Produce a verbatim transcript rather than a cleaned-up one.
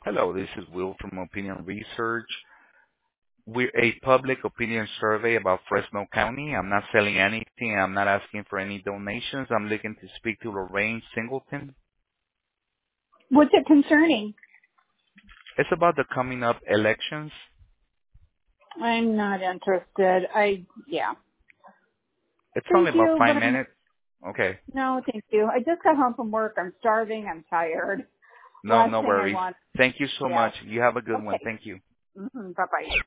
Hello, this is Will from Opinion Research. We're a public opinion survey about Fresno County. I'm not selling anything. I'm not asking for any donations. I'm looking to speak to Lorraine Singleton. What's it concerning? It's about the coming up elections. I'm not interested. I, yeah. It's only Thank about you, five but I'm, minutes. Okay. no, thank you. I just got home from work. I'm starving. I'm tired. No, Last no thing I worries. want, Thank you so yeah. much. You have a good one. Okay. Thank you. hmm Bye-bye.